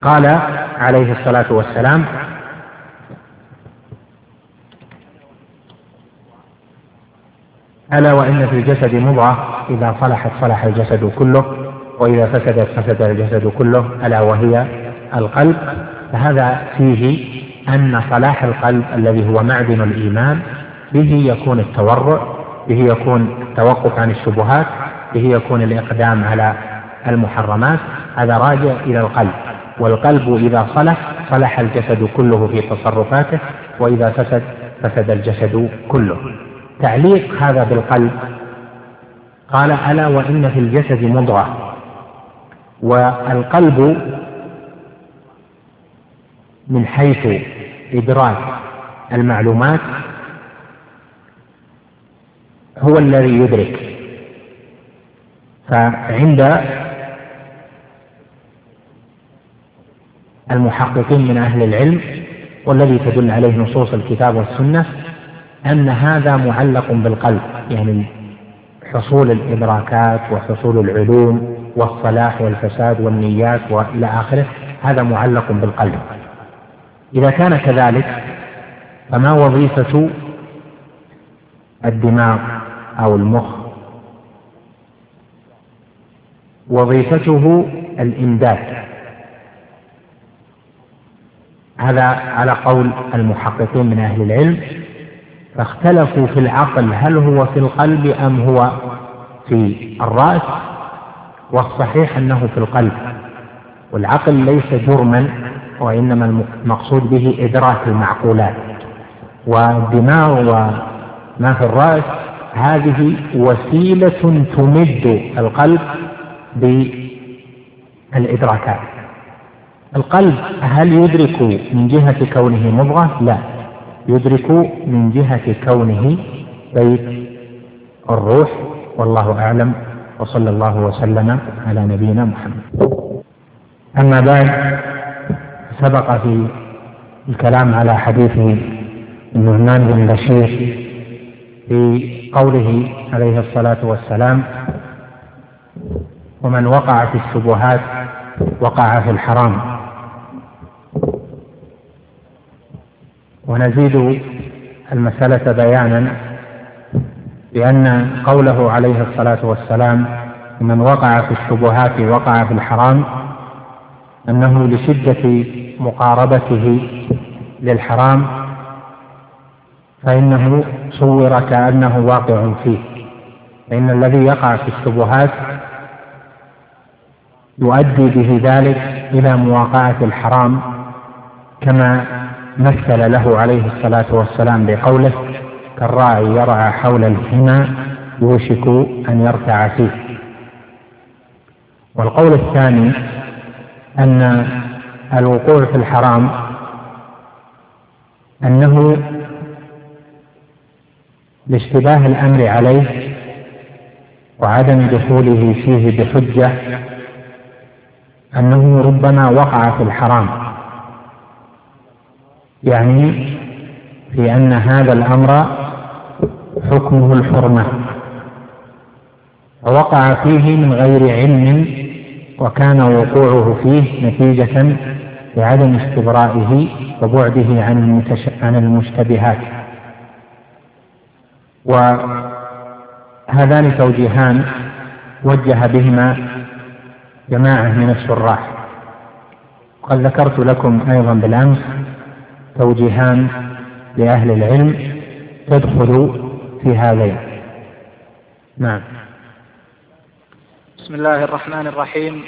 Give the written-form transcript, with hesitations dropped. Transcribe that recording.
قال عليه الصلاة والسلام: ألا وإن في الجسد مضغة إذا صلحت صلح الجسد كله، وإذا فسدت فسد الجسد كله، ألا وهي القلب. فهذا فيه أن صلاح القلب الذي هو معدن الإيمان به يكون التورع، به يكون التوقف عن الشبهات، به يكون الإقدام على المحرمات. هذا راجع إلى القلب، والقلب إذا صلح الجسد كله في تصرفاته، وإذا فسد الجسد كله. تعليق هذا بالقلب قال: ألا وإن في الجسد مضغة. والقلب من حيث إدراك المعلومات هو الذي يدرك. فعند المحققين من أهل العلم، والذي تدل عليه نصوص الكتاب والسنة، أن هذا معلق بالقلب، يعني حصول الإدراكات وحصول العلوم والصلاح والفساد والنيات وإلى آخره، هذا معلق بالقلب. إذا كان كذلك فما وظيفة الدماغ أو المخ؟ وظيفته الإمداد. هذا على قول المحققين من أهل العلم، فاختلفوا في العقل هل هو في القلب أم هو في الرأس، والصحيح أنه في القلب. والعقل ليس جرما، وإنما المقصود به إدراك المعقولات، والدماغ وما في الرأس هذه وسيلة تمد القلب بالإدراكات. القلب هل يدرك من جهة كونه مضغة؟ لا، يدرك من جهة كونه بيت الروح، والله أعلم، وصلى الله وسلم على نبينا محمد. أما بعد، سبق في الكلام على حديث النعمان بن بشير في قوله عليه الصلاة والسلام: ومن وقع في الشبهات وقع في الحرام. ونزيد المسألة بيانا بأن قوله عليه الصلاة والسلام: ومن وقع في الشبهات وقع في الحرام، أنه لشدة مقاربته للحرام فإنه صور كأنه واقع فيه، فإن الذي يقع في الشبهات يؤدي به ذلك إلى مواقعة الحرام، كما مثل له عليه الصلاة والسلام بقوله: كالراعي يرعى حول الحمى يوشك أن يرتع فيه. والقول الثاني أن الوقوع في الحرام أنه لاشتباه الأمر عليه وعدم دخوله فيه بحجة، أنه ربما وقع في الحرام، يعني في أن هذا الأمر حكمه الحرمة، ووقع فيه من غير علم، وكان وقوعه فيه نتيجة لعدم استبرائه وبعده عن المشتبهات. وهذان توجيهان وجه بهما جماعة من الشراح، وقد ذكرت لكم أيضا بالأمس توجيهان لأهل العلم تدخل في هذين. نعم. بسم الله الرحمن الرحيم.